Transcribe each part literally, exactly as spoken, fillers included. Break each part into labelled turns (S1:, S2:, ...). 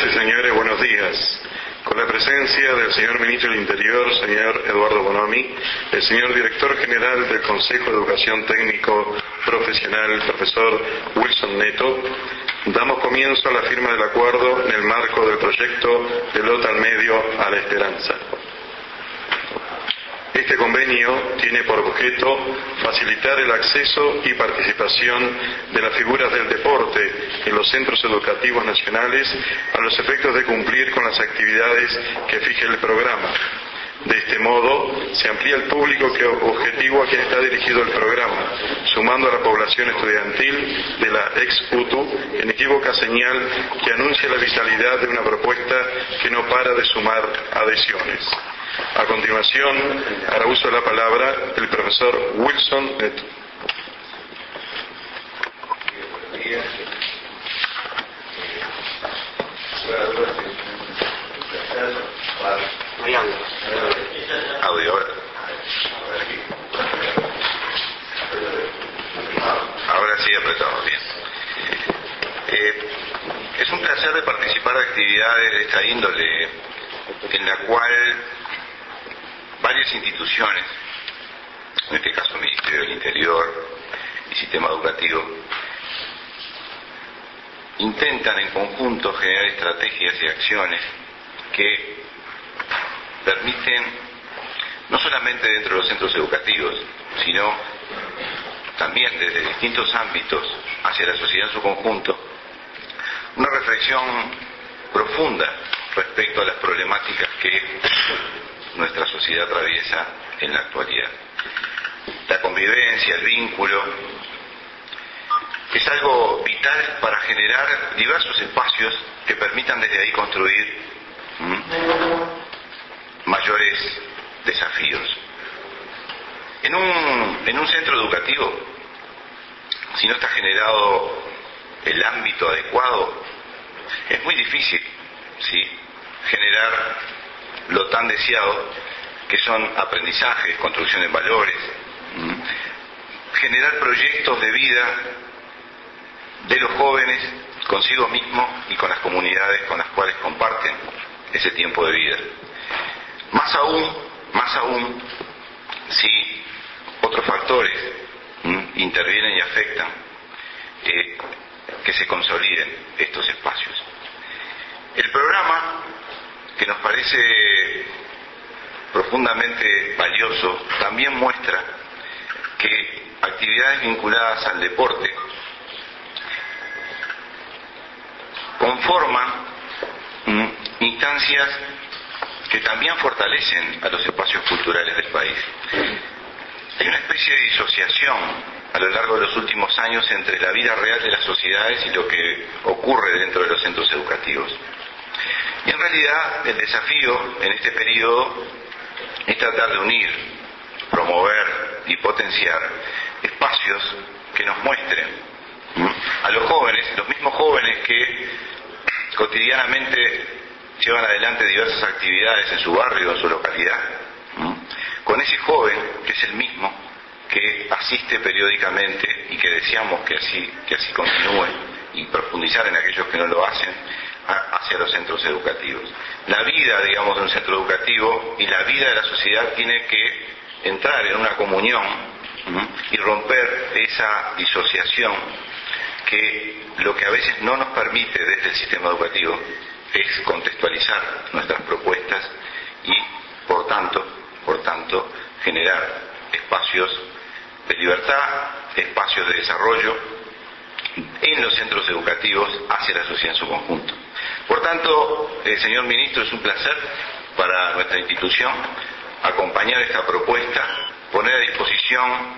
S1: Señoras y señores, buenos días. Con la presencia del señor Ministro del Interior, señor Eduardo Bonomi, el señor Director General del Consejo de Educación Técnico Profesional, profesor Wilson Neto, damos comienzo a la firma del acuerdo en el marco del proyecto Pelota al Medio a la Esperanza. Este convenio tiene por objeto facilitar el acceso y participación de las figuras del deporte en los centros educativos nacionales a los efectos de cumplir con las actividades que fije el programa. De este modo, se amplía el público que objetivo a quien está dirigido el programa, sumando a la población estudiantil de la ex U T U, inequívoca señal que anuncia la vitalidad de una propuesta que no para de sumar adhesiones. A continuación, hará uso de la palabra el profesor Wilson Neto.
S2: Audio ahora. Ahora sí apretado, bien. Eh, es un placer de participar de actividades de esta índole, en la cual varias instituciones, en este caso el Ministerio del Interior y Sistema Educativo, intentan en conjunto generar estrategias y acciones que permiten, no solamente dentro de los centros educativos, sino también desde distintos ámbitos hacia la sociedad en su conjunto, una reflexión profunda respecto a las problemáticas que nuestra sociedad atraviesa en la actualidad. La convivencia, el vínculo, es algo vital para generar diversos espacios que permitan desde ahí construir ¿m? mayores desafíos. En un, en un centro educativo, si no está generado el ámbito adecuado, es muy difícil, ¿sí?, generar lo tan deseado que son aprendizajes, construcción de valores, ¿m? generar proyectos de vida de los jóvenes consigo mismos y con las comunidades con las cuales comparten ese tiempo de vida. Más aún, más aún, si otros factores ¿m? intervienen y afectan eh, que se consoliden estos espacios. El programa, que nos parece profundamente valioso, también muestra que actividades vinculadas al deporte conforman ¿m? instancias que también fortalecen a los espacios culturales del país. Hay una especie de disociación a lo largo de los últimos años entre la vida real de las sociedades y lo que ocurre dentro de los centros educativos. Y en realidad el desafío en este periodo es tratar de unir, promover y potenciar espacios que nos muestren ¿m? a los jóvenes, los mismos jóvenes que cotidianamente llevan adelante diversas actividades en su barrio o en su localidad, ¿m? con ese joven que es el mismo que asiste periódicamente y que deseamos que así, que así continúe, y profundizar en aquellos que no lo hacen hacia los centros educativos. La vida, digamos, de un centro educativo y la vida de la sociedad tiene que entrar en una comunión ¿m? y romper esa disociación que lo que a veces no nos permite desde el sistema educativo es contextualizar nuestras propuestas y, por tanto, por tanto, generar espacios de libertad, espacios de desarrollo en los centros educativos hacia la sociedad en su conjunto. Por tanto, eh, señor Ministro, es un placer para nuestra institución acompañar esta propuesta, poner a disposición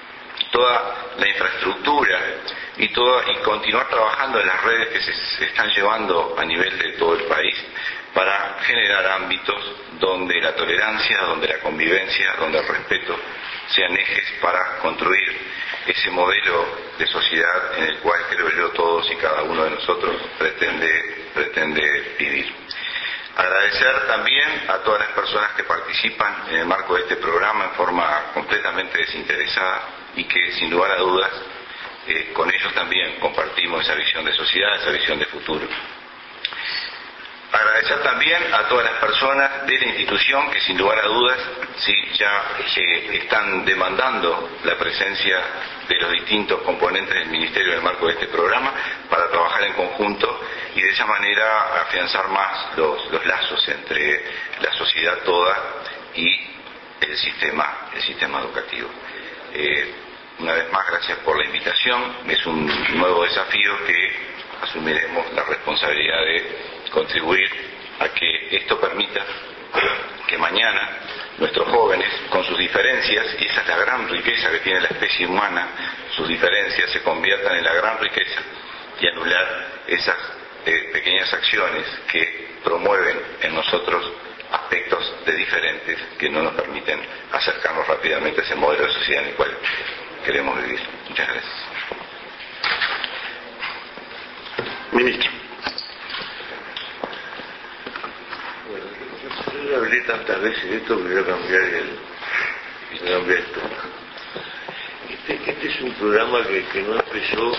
S2: toda la infraestructura y, toda, y continuar trabajando en las redes que se, se están llevando a nivel de todo el país para generar ámbitos donde la tolerancia, donde la convivencia, donde el respeto sean ejes para construir ese modelo de sociedad en el cual creo yo todos y cada uno de nosotros pretende, pretende vivir. Agradecer también a todas las personas que participan en el marco de este programa en forma completamente desinteresada y que sin lugar a dudas eh, con ellos también compartimos esa visión de sociedad, esa visión de futuro. agradecer también a todas las personas de la institución que sin lugar a dudas sí ya eh, están demandando la presencia de los distintos componentes del Ministerio en el marco de este programa para trabajar en conjunto y de esa manera afianzar más los, los lazos entre la sociedad toda y el sistema, el sistema educativo. Eh, una vez más, gracias por la invitación. Es un nuevo desafío que asumiremos la responsabilidad de contribuir a que esto permita que mañana nuestros jóvenes, con sus diferencias, y esa es la gran riqueza que tiene la especie humana, sus diferencias se conviertan en la gran riqueza y anular esas eh, pequeñas acciones que promueven en nosotros aspectos de diferentes que no nos permiten acercarnos rápidamente a ese modelo de sociedad en el cual queremos vivir. Muchas gracias.
S3: Ministro. Bueno, yo ya hablé tantas veces de esto que voy a cambiar el, voy a cambiar esto. Este, este es un programa que, que no empezó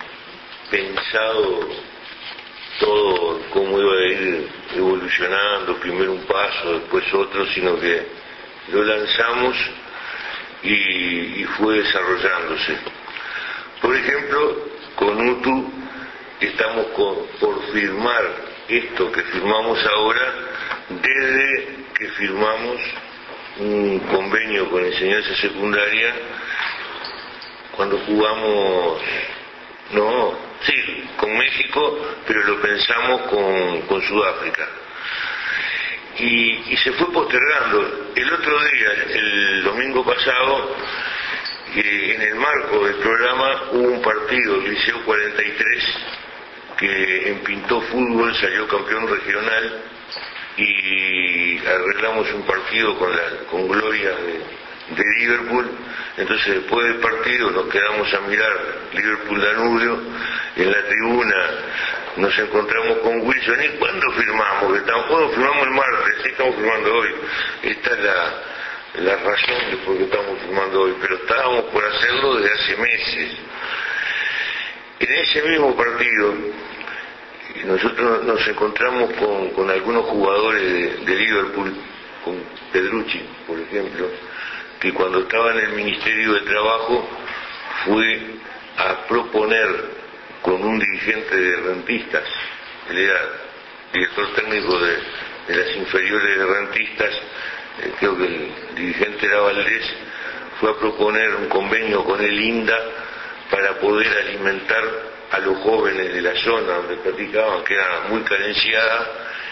S3: pensado todo cómo iba a ir evolucionando, primero un paso, después otro, sino que lo lanzamos y, y fue desarrollándose. Por ejemplo, con U T U estamos con, por firmar esto que firmamos ahora, desde que firmamos un convenio con enseñanza secundaria cuando jugamos, no, sí, con México, pero lo pensamos con, con Sudáfrica. Y, y se fue postergando. El otro día, el domingo pasado, eh, en el marco del programa hubo un partido, el Liceo cuarenta y tres, que en Pintó Fútbol salió campeón regional y arreglamos un partido con, la, con Gloria de, de Liverpool. Entonces después del partido nos quedamos a mirar Liverpool-Danubio, en la tribuna nos encontramos con Wilson. ¿Y cuándo firmamos? Estamos, ¿cuándo firmamos el martes? Sí, estamos firmando hoy. Esta es la, la razón de por qué estamos firmando hoy, pero estábamos por hacerlo desde hace meses. En ese mismo partido nosotros nos encontramos con, con algunos jugadores de, de Liverpool, con Pedrucci, por ejemplo, que cuando estaba en el Ministerio de Trabajo fue a proponer con un dirigente de rentistas, él era director técnico de, de las inferiores de rentistas, eh, creo que el dirigente era Valdés, fue a proponer un convenio con el INDA para poder alimentar a los jóvenes de la zona donde practicaban, que era muy carenciada,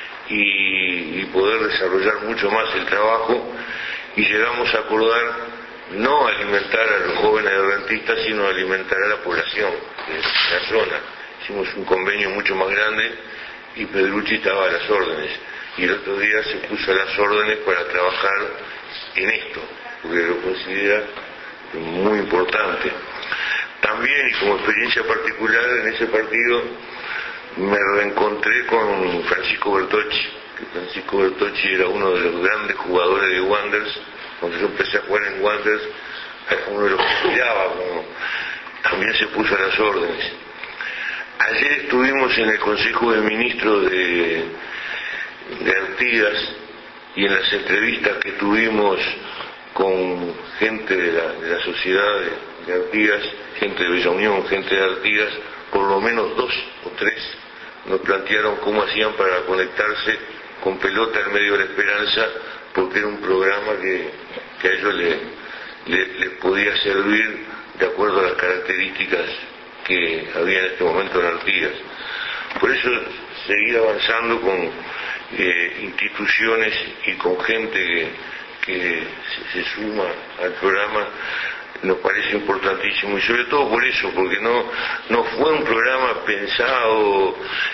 S3: y, y poder desarrollar mucho más el trabajo, y llegamos a acordar no alimentar a los jóvenes de rentistas, sino alimentar a la población de la zona. Hicimos un convenio mucho más grande y Pedrucci estaba a las órdenes, y el otro día se puso a las órdenes para trabajar en esto, porque lo considera muy importante. También, y como experiencia particular, en ese partido me reencontré con Francisco Bertocci, que Francisco Bertocci era uno de los grandes jugadores de Wanderers. Cuando yo empecé a jugar en Wanderers, era uno de los que miraba, como también se puso a las órdenes. Ayer estuvimos en el Consejo de Ministros de, de Artigas, y en las entrevistas que tuvimos con gente de la, de la sociedad de, de Artigas, gente de Bella Unión, gente de Artigas, por lo menos dos o tres nos plantearon cómo hacían para conectarse con pelota en medio de la esperanza, porque era un programa que, que a ellos les le, le podía servir de acuerdo a las características que había en este momento en Artigas. Por eso seguir avanzando con eh, instituciones y con gente que, que se, se suma al programa nos parece importantísimo, y sobre todo por eso, porque no, no fue un programa pensado,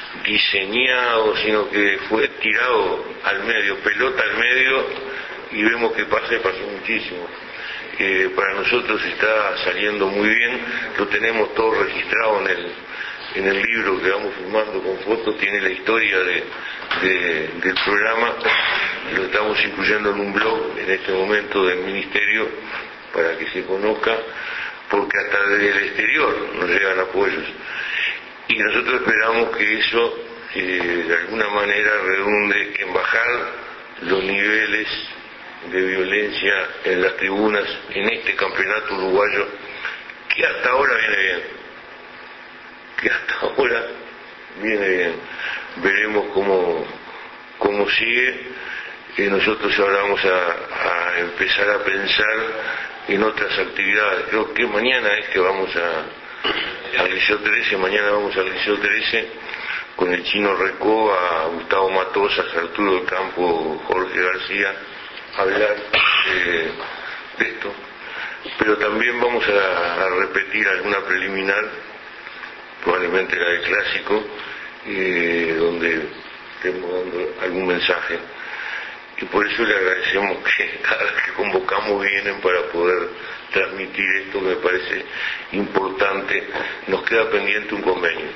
S3: diseñado, sino que fue tirado al medio, pelota al medio, y vemos que pasa y pasó muchísimo. Eh, para nosotros está saliendo muy bien, lo tenemos todo registrado en el, en el libro que vamos filmando con fotos, tiene la historia de, de, del programa, lo estamos incluyendo en un blog en este momento del Ministerio, para que se conozca, porque hasta desde el exterior nos llegan apoyos. Y nosotros esperamos que eso eh, de alguna manera redunde en bajar los niveles de violencia en las tribunas en este campeonato uruguayo, que hasta ahora viene bien, que hasta ahora viene bien. Veremos cómo, cómo sigue. Eh, nosotros ahora vamos a, a empezar a pensar en otras actividades. Creo que mañana es que vamos a, al Liceo trece, mañana vamos al Liceo trece con el Chino Recó, a Gustavo Matosas, a Arturo del Campo, Jorge García, a hablar eh, de esto. Pero también vamos a, a repetir alguna preliminar, probablemente la del Clásico, eh, donde estemos dando algún mensaje. Y por eso le agradecemos que cada vez que convocamos vienen para poder transmitir esto, que me parece importante. Nos queda pendiente un convenio,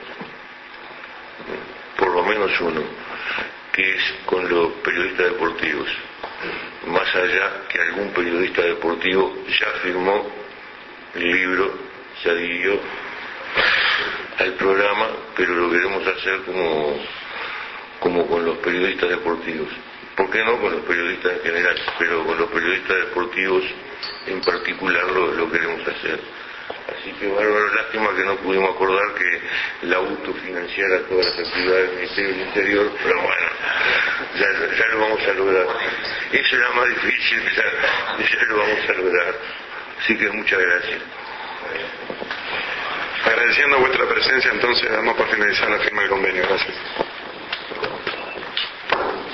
S3: por lo menos uno, que es con los periodistas deportivos. Más allá que algún periodista deportivo ya firmó el libro, se adhirió al programa, pero lo queremos hacer como, como con los periodistas deportivos. ¿Por qué no con los periodistas en general? Pero con los periodistas deportivos en particular lo, lo queremos hacer. Así que bárbaro, lástima que no pudimos acordar que la U T U financiara todas las actividades del Ministerio del Interior, pero bueno, ya, ya lo vamos a lograr. Eso era más difícil, ya, ya lo vamos a lograr. Así que muchas gracias.
S1: Agradeciendo vuestra presencia, entonces damos por finalizar la firma del convenio. Gracias.